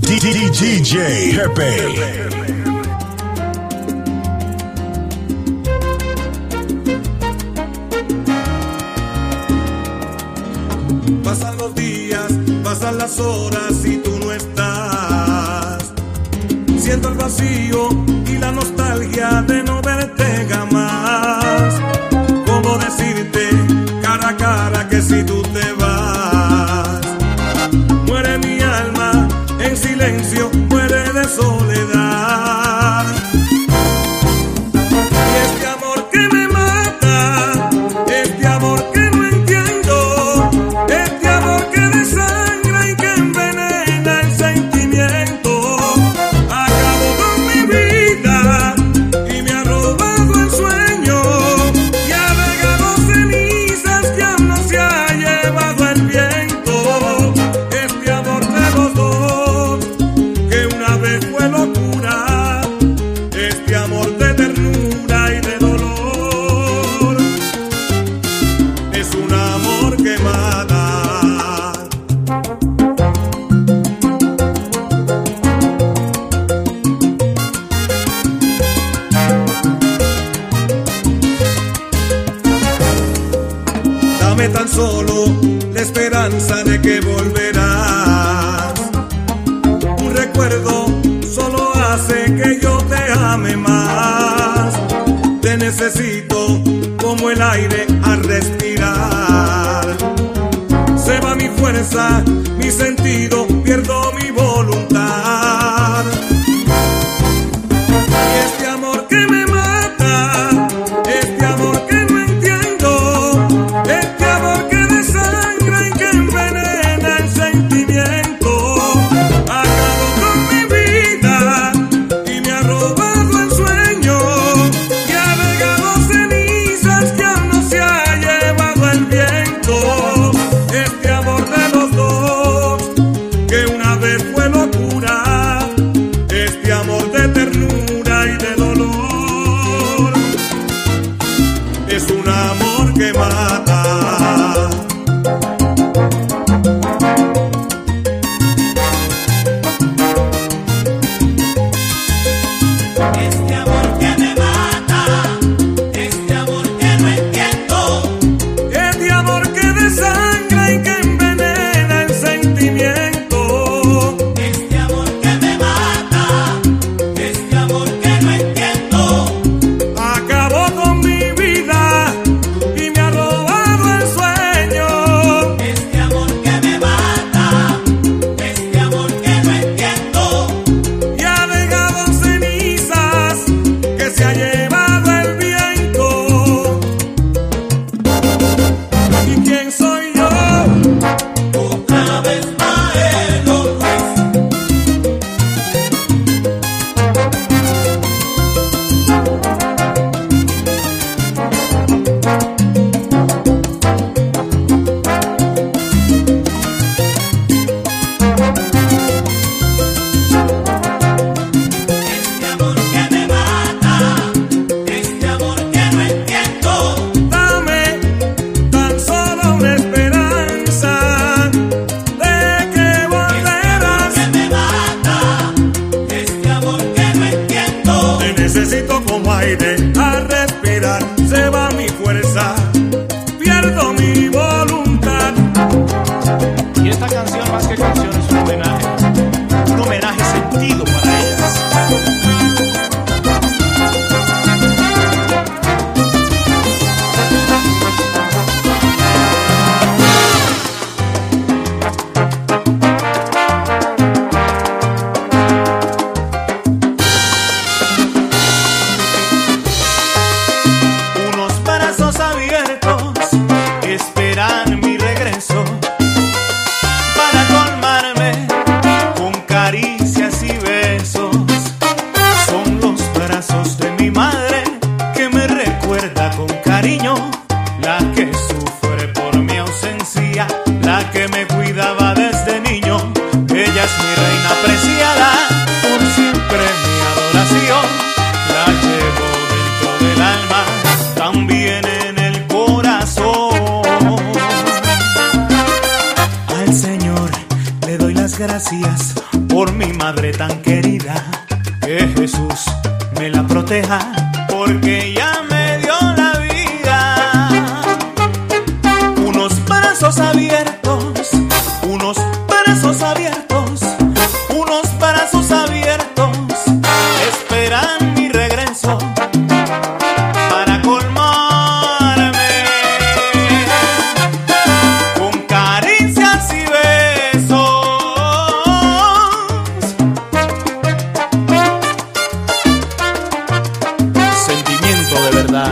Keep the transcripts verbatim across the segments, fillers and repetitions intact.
D J Jepe. Pasan los días, pasan las horas y tú no estás. Siento el vacío y la nostalgia de no verte jamás. ¿Cómo decirte cara a cara que si tú te vas? Muere mi alma en silencio, muere de soledad. Y este amor que me mata, este amor que no entiendo, este amor que desangra y que envenena el sentimiento, acabó con mi vida y me ha robado el sueño y ha dejado cenizas que aún no se ha llevado el viento. Este amor de los dos, que una vez fue locura, este amor de ternura y de dolor, es un amor que mata. Dame tan solo la esperanza de que volverás. Un recuerdo solo hace que yo te ame más. Te necesito como el aire al respirar. Se va mi fuerza, mi sentido, pierdo mi voluntad. Y este amor que me mata, este amor que no entiendo, este amor que desangra y que envenena el sentimiento, acabó con mi vida y me ha robado el sueño y ha dejado cenizas que aún no se ha llevado el viento. Este amor de los dos, que una vez fue locura, este amor de ternura y de dolor, es un amor que mata. Este amor que me mata, este amor que no entiendo, Este amor que desangra y que envenena el sentimiento, este amor que me mata, este amor que no entiendo, acabó con mi vida y me ha robado el sueño. este amor que me mata, este amor que no entiendo, Y ha dejado cenizas que se ha llevado el viento. ¿Y quién soy yo? otra vez Maelo Ruiz. Este amor que me mata, este amor que no entiendo, Dame tan solo una esperanza de que este amor volverás. que me mata, este amor que no entiendo. Te necesito como aire a respirar. Se va mi fuerza, pierdo mi voluntad. Y esta canción, más que canción, es un homenaje. Un homenaje sentido para ellas. Unos brazos abiertos esperan mi regreso para colmarme con caricias y besos. Son los brazos de mi madre que me recuerda con cariño, la que sufre por mi ausencia, la que me cuidaba desde niño. Ella es mi reina preciada, por siempre mi adoración. La llevo dentro del alma, también en el corazón. Al Señor le doy las gracias por mi madre tan querida, que Jesús me la proteja, porque ella me dio la vida. Unos brazos abiertos, unos brazos abiertos, unos brazos abiertos, esperan mi regreso para colmarme con caricias y besos. Sentimiento de verdad.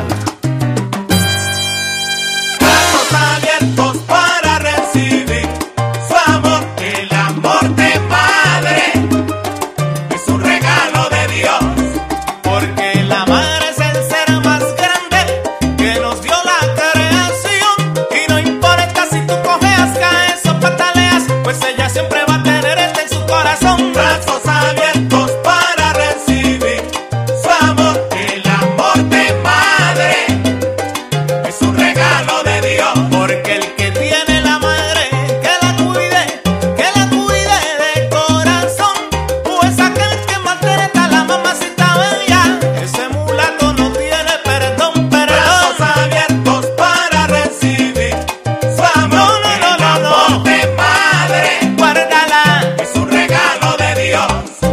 Brazos abiertos para recibir su amor. El amor de madre es un regalo de Dios, porque la madre es el ser más grande que nos dio la creación. Y no importa si tú cojeas, caes o pataleas, pues ella siempre va a tenerte en su corazón. Brazos abiertos para recibir su amor. El amor de madre es un regalo de Dios, porque el que tiene la madre, que la cuide, que la cuide de corazón. Pues aquel que maltrata a la mamacita bella, ese mulato no tiene perdón, perdón. Brazos abiertos para recibir su amor. El amor de madre, guárdala, es un regalo de Dios.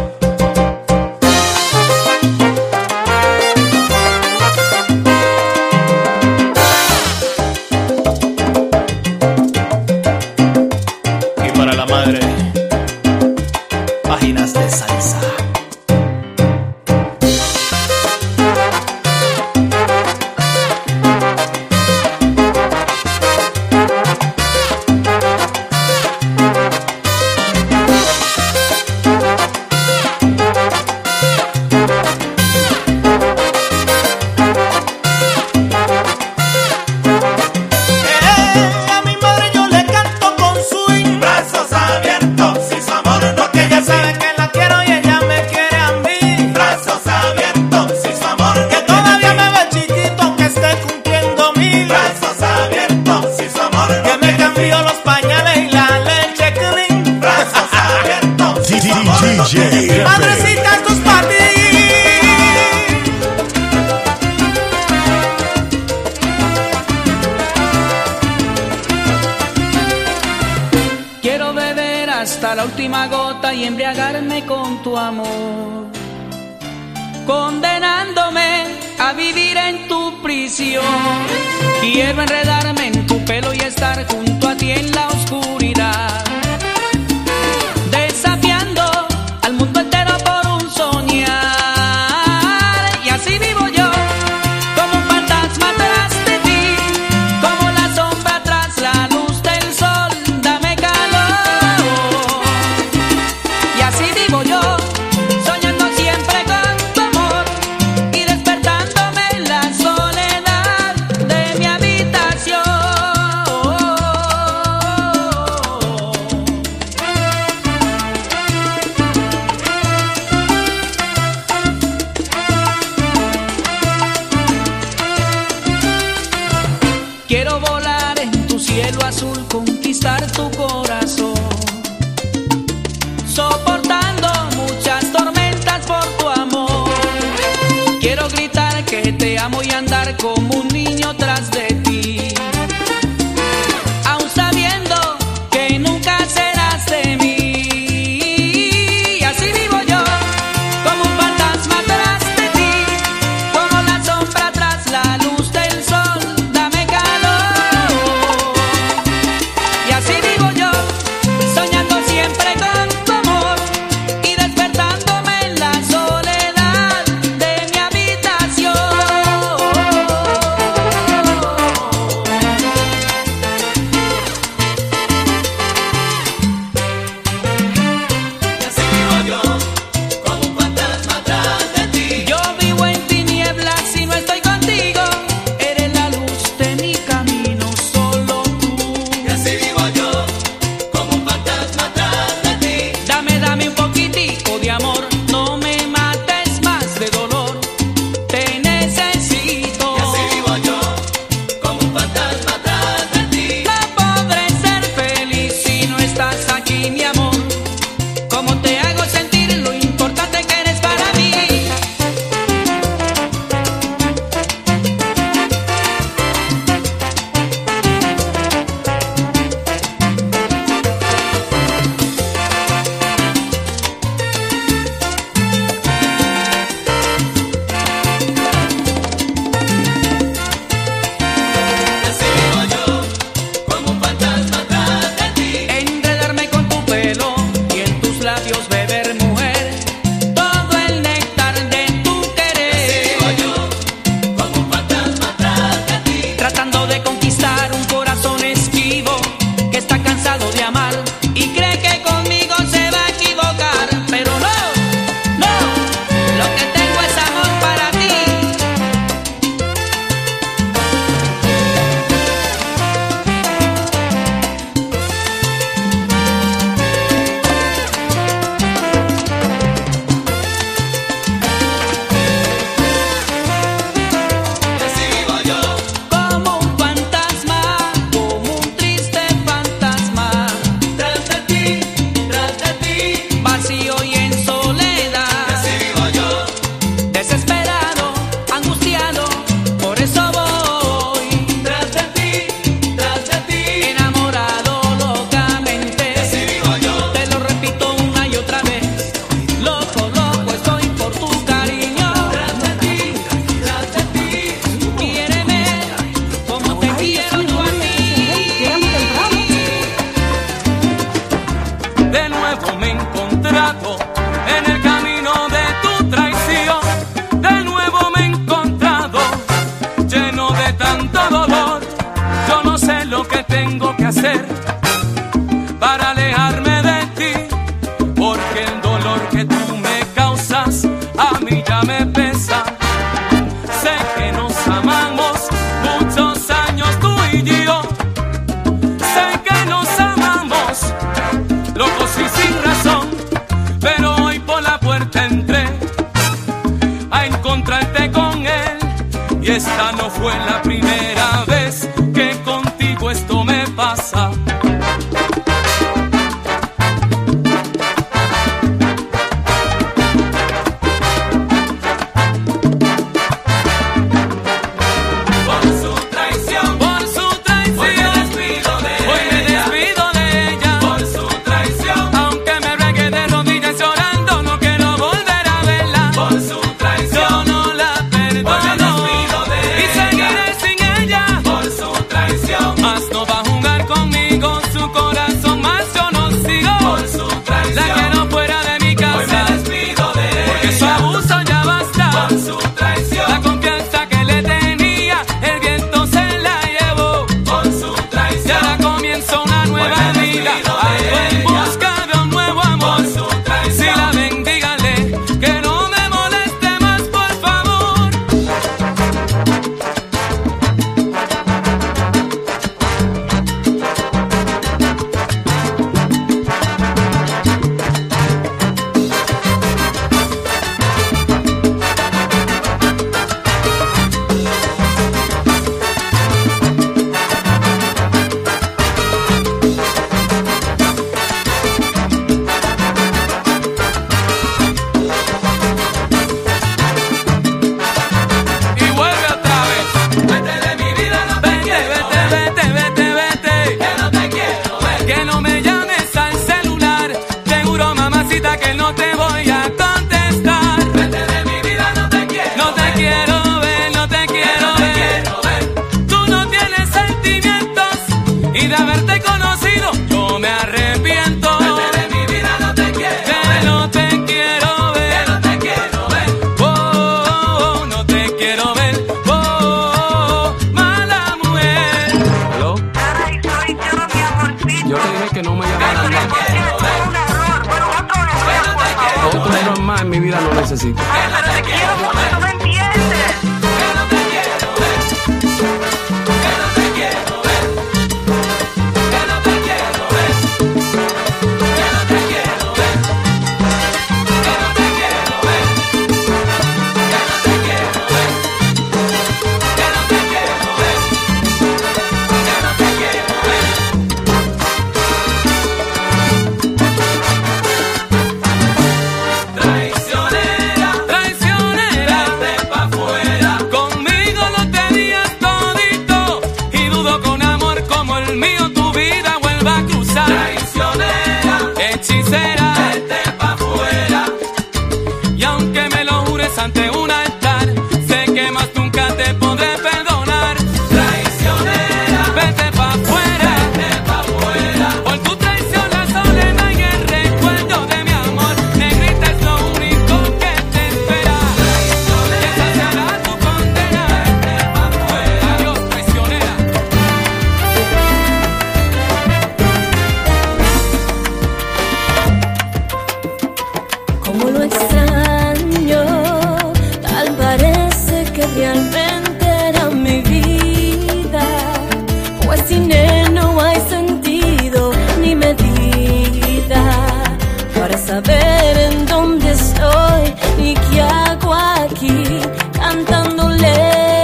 Y para la madre, páginas de salsa. Eh, a mi madre yo le canto con swing. Brazos abiertos, si su amor no, porque ella sabe que la quiero y ella me quiere a mí. Brazos abiertos, si su amor no, que todavía me ve chiquito, que esté cumpliendo mil. Brazos abiertos, si su amor no, que me cambió los pañales y la leche clean. Brazos abiertos, si su amor no, D J Pepe. madrecita, esto es para ti. Quiero beber hasta la última gota y embriagarme con tu amor, condenándome a vivir en tu prisión. Quiero enredarme en tu pelo y estar junto a ti en la oscuridad, desafiando al mundo entero por un soñar. Y así vivo yo, como un fantasma tras de ti, como la sombra tras la luz del sol. Dame calor. Y así vivo yo, soñando siempre con tu amor y despertándome en la soledad de mi habitación. Quiero volar en tu cielo azul, conquistar tu corazón, soportando muchas tormentas por tu amor. Quiero gritar que te amo y andar como un niño tras de ti, aun sabiendo que nunca serás de mí. Y así vivo yo, como un fantasma tras de ti, como la sombra tras la luz del sol. Dame calor. Y así vivo yo, soñando siempre con tu amor y despertándome en la soledad de mi habitación. vacío y en soledad. Así vivo yo, Desesperado, angustiado, por eso voy tras de ti, tras de ti. enamorado locamente. Así vivo yo, Te lo repito una y otra vez. Loco, loco estoy por tu cariño. tras de ti, tras de ti. Quiéreme como te quiero yo a ti. De nuevo me he encontrado en el camino de tu traición. De nuevo me he encontrado lleno de tanto dolor. Yo no sé lo que tengo que hacer para alejarme de ti, porque el dolor que tú me causas a mí ya me pesa. Sé que nos amamos muchos años tú y yo. Sé que nos amamos locos y sin razón, pero hoy por la puerta entré a encontrarte con él. Y esta no fue la primera vez que contigo esto me pasa. Por su traición, Por su hoy me traición, despido de hoy me ella. despido de ella. Por su traición, Aunque me regue de rodillas llorando, no quiero volver a verla. por su Yo traición, no la perdono despido de y ella. seguiré sin ella. por su traición, Más no va a jugar conmigo, su corazón más yo no sigo. por su La traición. quiero fuera de mi Hoy me casa, despido de porque su ella. abuso ya basta. Por su La traición, confianza que le tenía, el viento se la llevó. por su Y traición, ahora comienza una nueva Hoy me vida, despido de ando en ella. busca de un nuevo amor. por su Si traición. la ven, dígale que no me moleste más, por favor. Y vuelve otra vez. Vete de mi vida, no te Vete, quiero vete, ver, vete, vete, vete. que no te quiero ver. Que no me llames al celular. Seguro, mamacita, que no te voy a contestar. Vete de mi vida, no te quiero No te ver, quiero ver, no te quiero no te ver. quiero ver. Tú no tienes sentimientos y de haberte conocido yo me arrepiento. Vete de mi vida, no te quiero Que ver, no te quiero que ver. no te quiero ver. Oh, oh, oh, no te quiero ver. Oh, oh, oh, mala mujer. ¿Aló? Ay, soy yo, mi amorcito. Yo te dije que no me llamaras Pero más. ¿por qué? Fue un error. Bueno, otro error, por favor. Otro error más en mi vida no necesito. Pero te quiero mucho, ¿no me entiendes? Que no te quiero ver, que no te quiero ver, que no te quiero ver, que no te quiero ver, que no te quiero ver, que no te quiero ver, que no te quiero ver, que no te quiero ver. Traicionera, Traicionera, vete pa' afuera. conmigo lo tenías todito y dudo con amor como el mío tu vida vuelva a cruzar. Traicionera, Hechicera, vete pa' afuera. y aunque me lo jures ante un altar, sé que más nunca te podré perdonar. Traicionera, Vete pa' afuera, vete pa' afuera. por tu traición la soledad y el recuerdo de mi amor. Negrita es lo único que te espera. Esa será tu condena. Adiós, traicionera. Como lo extraño, tal parece que realmente era mi vida. Pues sin él no hay sentido ni medida para saber en dónde estoy y qué hago aquí cantándole.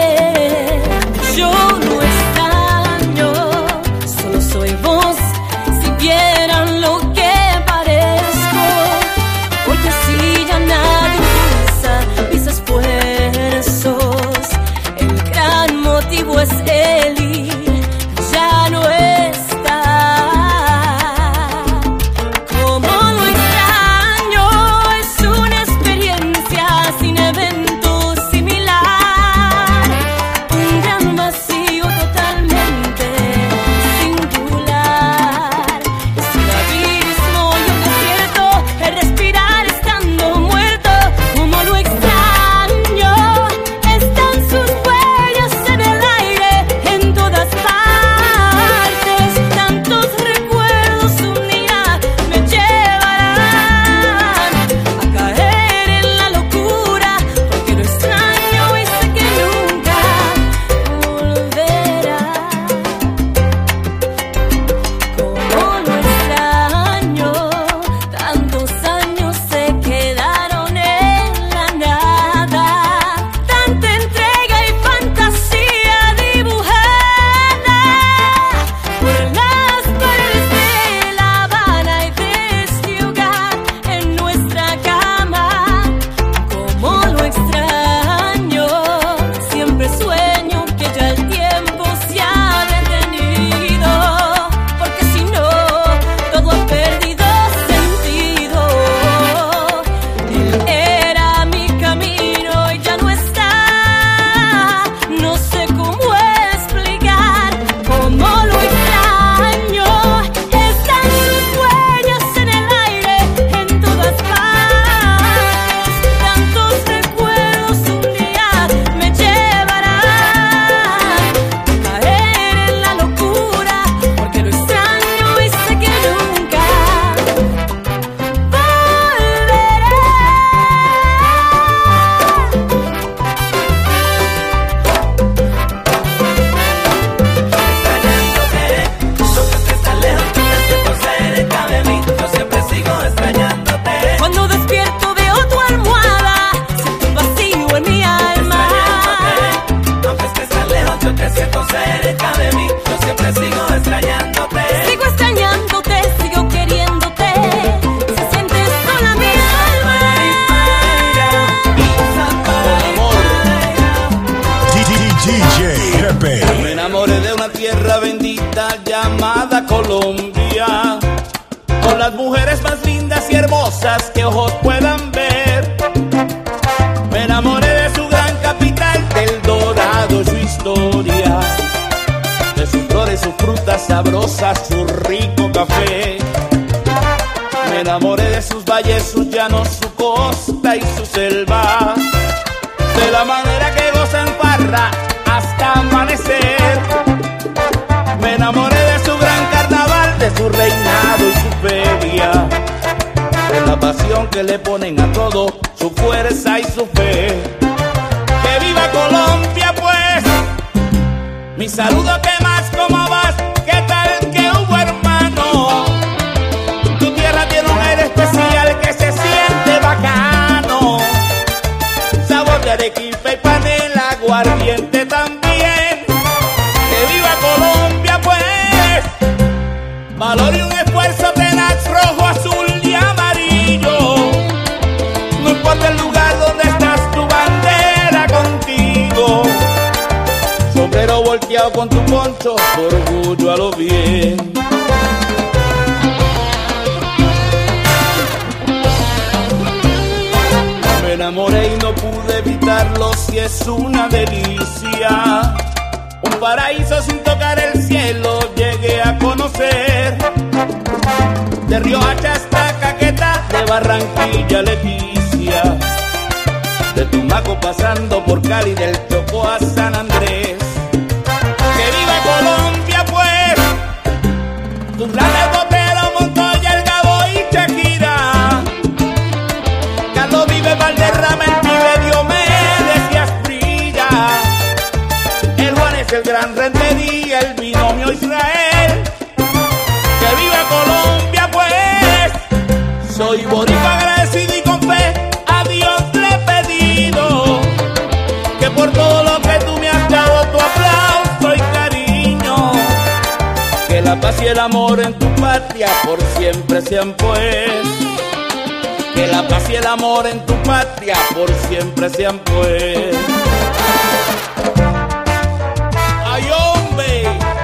Yo no extraño, solo soy voz. Si vieran lo que parezco, ojos puedan ver. Me enamoré de su gran capital, del Dorado, su historia, de sus flores, sus frutas sabrosas, su rico café. Me enamoré de sus valles, sus llanos, su costa y su selva, de la manera que goza en farra hasta amanecer. Me enamoré de su gran carnaval, de su reinado y su feria, de la pasión que le ponen a todo, su fuerza y su fe. ¡Que viva Colombia, pues! Mi saludo, ¿qué más? ¿Cómo vas? ¿Qué tal? ¿Qué hubo, hermano? Tu tierra tiene un aire especial que se siente bacano. Sabor de arequipa y panela, aguardiente también. ¡Que viva Colombia, pues! Valor y un esfuerzo tenaz, rojo, azul y amarillo. No importa el lugar donde estás, tu bandera contigo. Sombrero volteado con tu poncho, orgullo a lo bien. Me enamoré y no pude evitarlo, si es una delicia. Un paraíso sin tocar el cielo llegué a conocer. De Riohacha hasta Caquetá, de Barranquilla a Leticia, de Tumaco pasando por Cali, del Chocó a San Andrés. ¡Que viva Colombia, pues! Tus grandes Botero, Montoya, El Gabo y Shakira, Carlos Vives, Valderrama, el Pibe, Diomedes y Asprilla, el Juanes, el Gran Rentería, el binomio Israel. ¡Que viva Colombia, pues! Soy boricua agradecido y con fe a Dios le he pedido que por todo lo que tú me has dado, tu aplauso y cariño, que la paz y el amor en tu patria por siempre sean pues. Que la paz y el amor en tu patria por siempre sean pues. ¡Ay, hombre!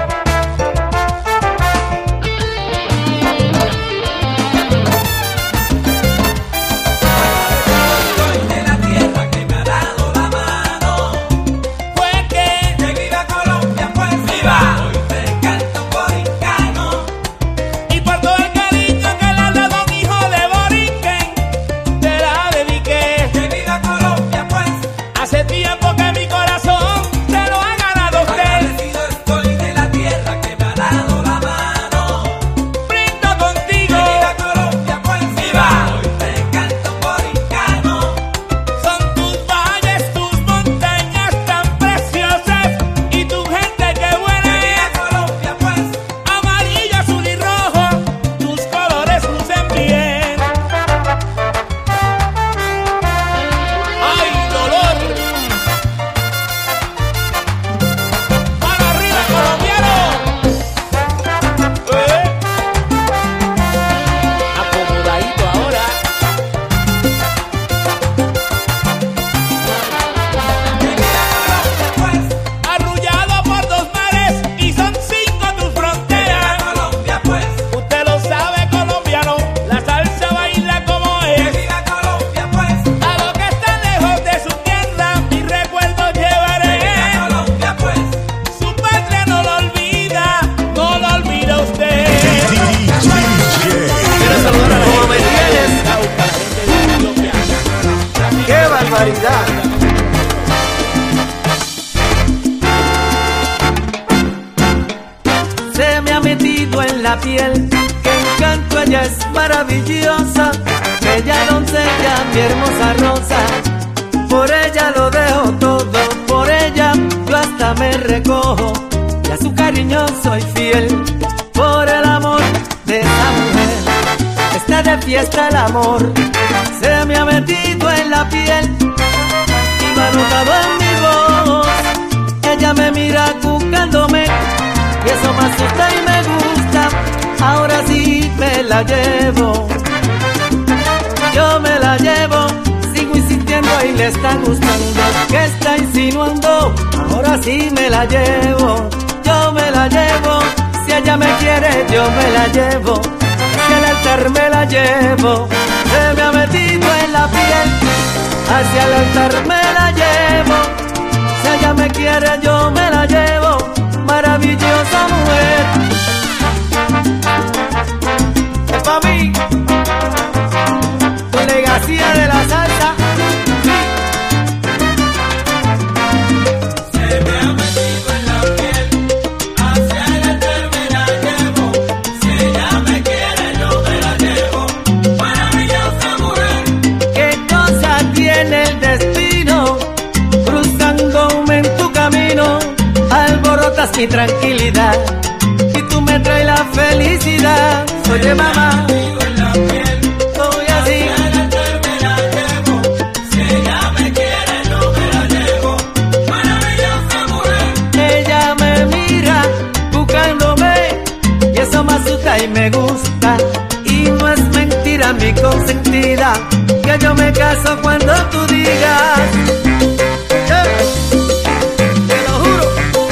Se me ha metido en la piel que encanto, ella es maravillosa, bella doncella, mi hermosa rosa. Por ella lo dejo todo, por ella yo hasta me recojo, y a su cariño soy fiel, por el amor de esa mujer. Está de fiesta el amor, se me ha metido en la piel y me ha notado en mi voz. Ella me mira buscándome y eso me asusta y me gusta. Ahora sí me la llevo, yo me la llevo. Sigo insistiendo y le está gustando, que está insinuando. Ahora sí me la llevo, yo me la llevo. Si ella me quiere yo me la llevo, si al altar me la llevo. se me ha metido en la piel. Hacia el altar me la llevo, si ella me quiere yo me la llevo, maravillosa mujer. Es pa' mí, legacía de la salsa. Se me ha metido en la piel, hacia el altar me la llevo, si ella me quiere yo me la llevo, maravillosa mujer. ¿Qué cosa tiene el destino? Cruzándome en tu camino, alborotas mi tranquilidad y tú me traes la felicidad. Oye mamá, soy así. Ella me mira buscándome y eso me asusta y me gusta. Y no es mentira mi consentida, que yo me caso cuando tú digas. Eh, te lo juro.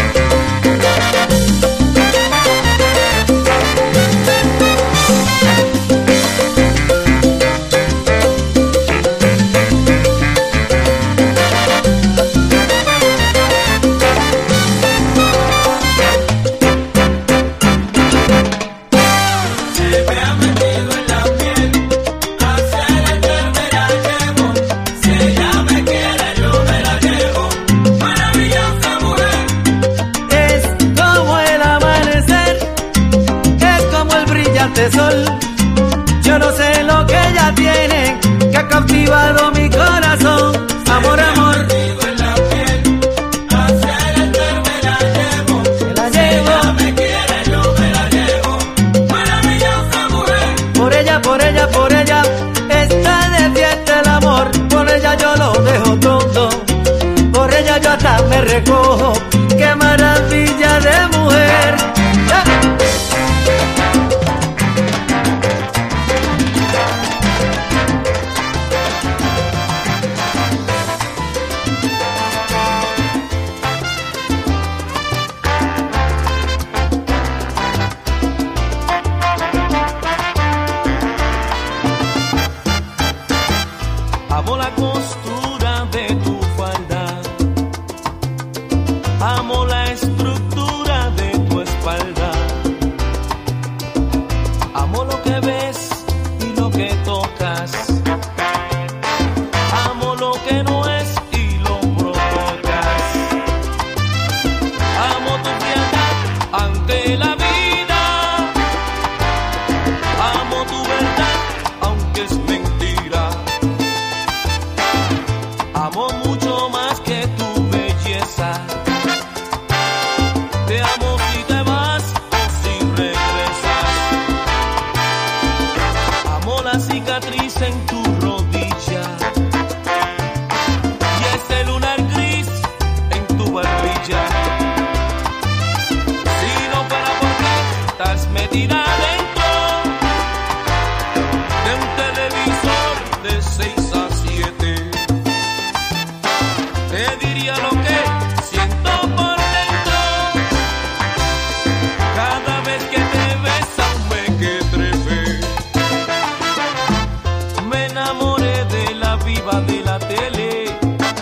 Sol. Yo no sé lo que ella tiene que ha cautivado mi corazón. Amor, amor. En la piel, hacia el altar me la llevo. Me la llevo. Si ella me quiere, yo me la llevo. Maravillosa mujer. Por ella, por ella, por ella está de fiesta el amor. Por ella yo lo dejo todo. Por ella yo hasta me recojo. Qué maravilla de mujer. ¡Ah! Amo la costura de tu falda, amo la estructura de tu espalda, amo lo que ves y lo que tocas, amo lo que no es y lo provocas, amo tu frialdad ante la vida, amo tu verdad aunque es mentira. Amo mucho más que tu belleza. Te amo si te vas o si regresas. Amo la cicatriz en tu rodilla y ese lunar gris en tu barbilla. Si no fuera porque estás metida dentro de un televisor de seis a siete, te diría lo que siento por dentro. Cada vez que te besan me que trefe. Me enamoré de la viva de la tele.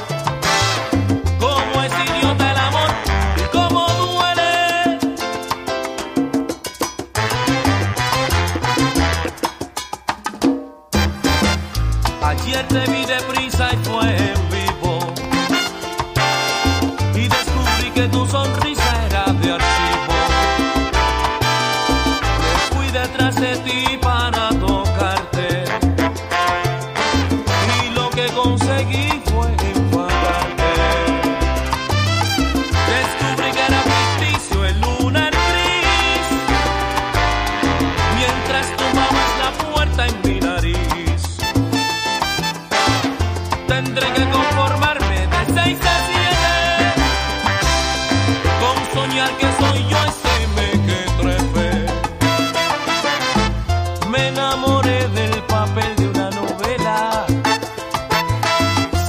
Cómo es idiota el amor y cómo duele. Ayer te vi deprisa y fue en vivo. Que tu sonrisa era de archivo. Me fui detrás de ti para tocarte y lo que conseguí fue enfadarte. Descubrí que era ficticio el lunar gris mientras tomabas la puerta en mi nariz. Tendré que conformarme de seis a siete. Soñar que soy yo ese mequetrefe. Me enamoré del papel de una novela.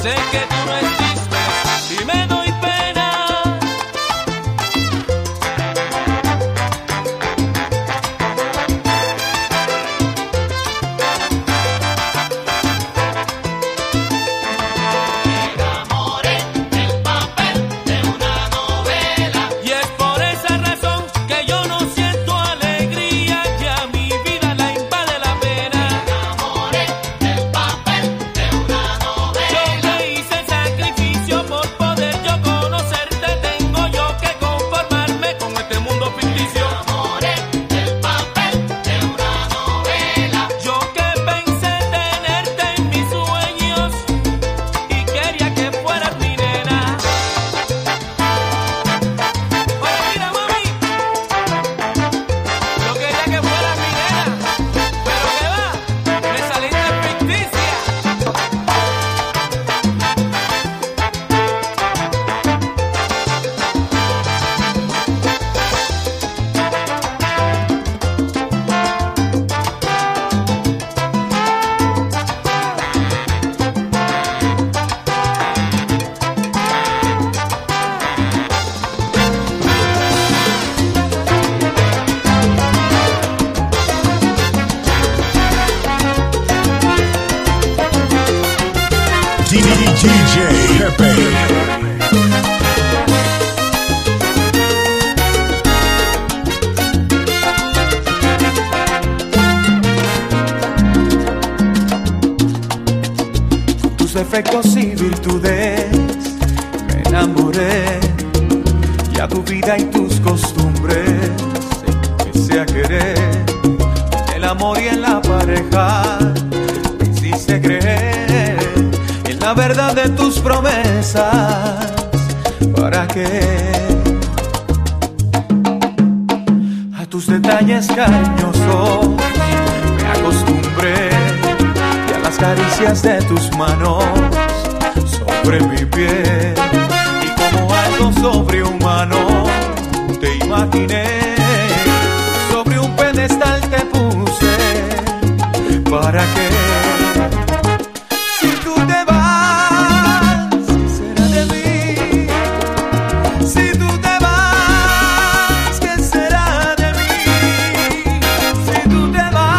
D J Pepe. Defectos y virtudes me enamoré, y a tu vida y tus costumbres empecé a querer. El amor y en la pareja me hiciste creer, en la verdad de tus promesas. ¿Para qué? A tus detalles cariñosos me acostumbré, las caricias de tus manos sobre mi piel, y como algo sobrehumano te imaginé, sobre un pedestal te puse. ¿Para qué? Si tú te vas, ¿qué será de mí? Si tú te vas, ¿qué será de mí? Si tú te vas,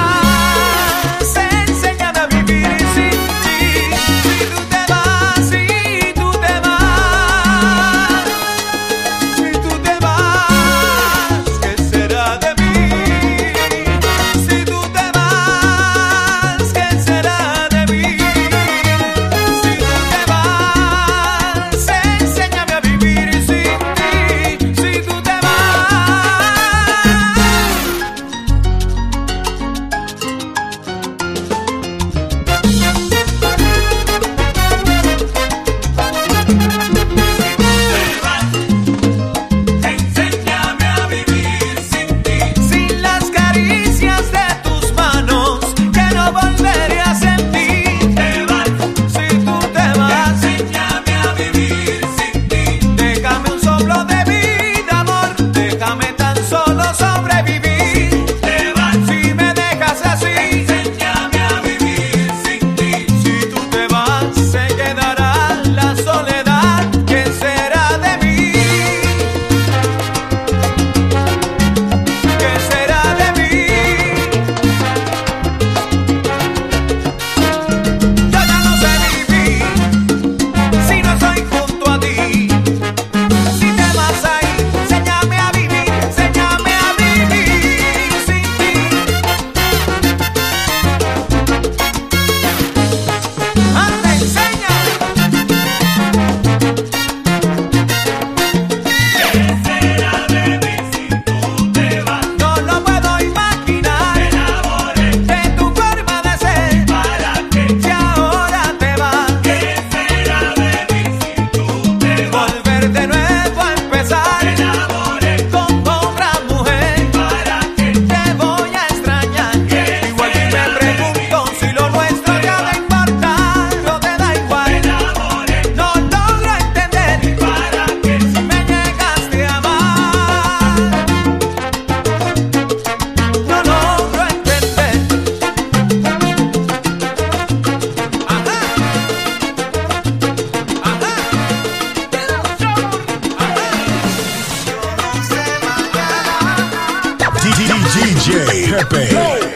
D J Pepe.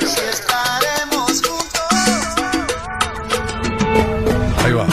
Ahí va.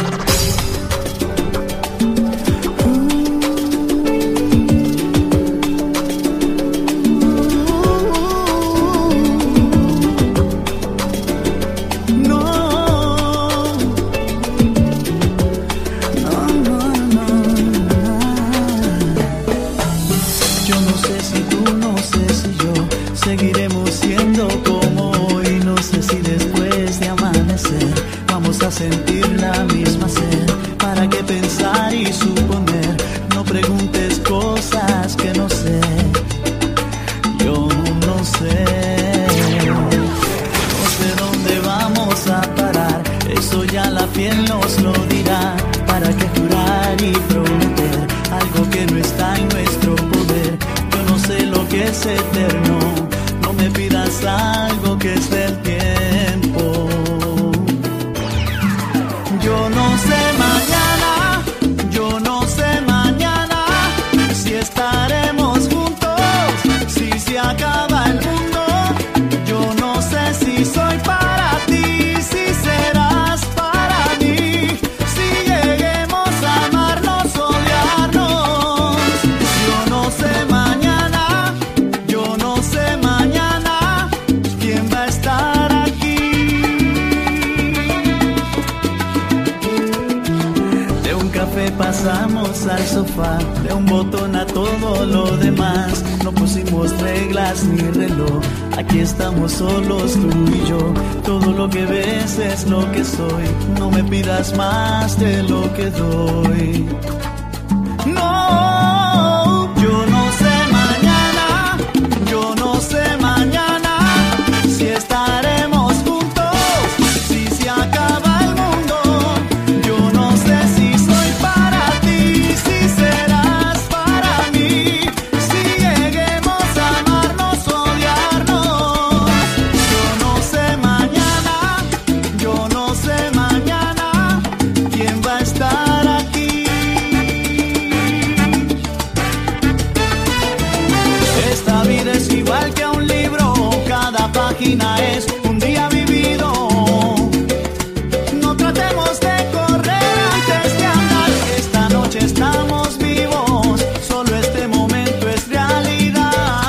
Seguiremos siendo como hoy, no sé si después de amanecer vamos a sentir la misma sed. ¿Para qué pensar y suponer? No preguntes cosas que no sé, yo no sé. No sé dónde vamos a parar, eso ya la piel nos lo dirá. ¿Para qué jurar y prometer algo que no está en nuestro poder? Yo no sé lo que es eterno, no me pidas algo que es del tiempo. Yo no sé mañana, yo no sé mañana si estaremos juntos, si se acaba el mundo. Yo no sé si soy para ti, si serás para mí, si llegué café pasamos al sofá, de un botón a todo lo demás. No pusimos reglas ni reloj, aquí estamos solos tú y yo. Todo lo que ves es lo que soy, no me pidas más de lo que doy. No, yo no sé mañana, yo no sé mañana si estaremos juntos, si se acaba el mundo. Yo no sé si soy para ti, si serás para mí, si lleguemos a amarnos, odiarnos. Yo no sé mañana, yo no sé mañana quién va a estar aquí. Esta vida es igual que un libro, cada página es un día vivido. No tratemos de correr antes de andar, esta noche estamos vivos, solo este momento es realidad.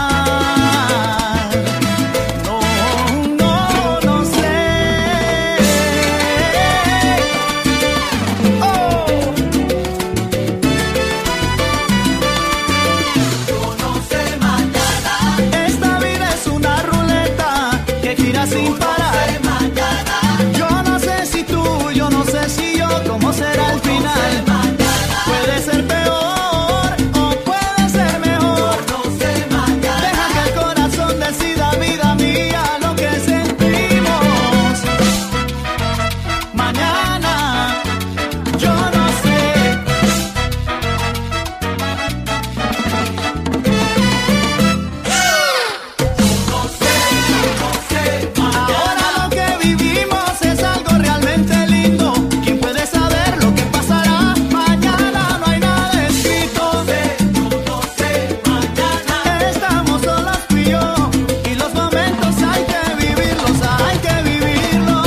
No, no, no sé. Oh. Yo no sé mañana. Esta vida es una ruleta que gira sin parar. Yo no sé si tú, yo no sé si yo, cómo será el final. Puede ser peor o puede ser mejor. Deja que el corazón decida, vida mía, lo que sentimos. Mañana, yo no sé. Ahora lo que vivimos es algo realmente lindo. ¿Quién puede saber lo que pasará? Mañana no hay nada escrito. Estamos solos tú y yo, y los momentos hay que vivirlos, hay que vivirlos.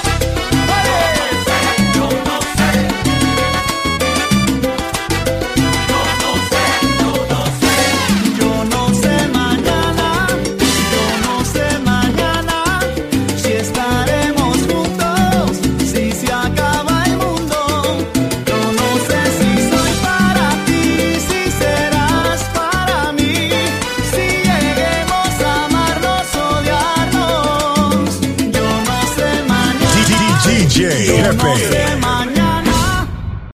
Yo no sé mañana, yo no sé mañana si estaremos juntos, si se acaba el mundo. Yo no sé si soy para ti, si serás para mí, si lleguemos a amarnos, odiarnos. Yo no sé mañana, D J yo no sé Pepe. mañana.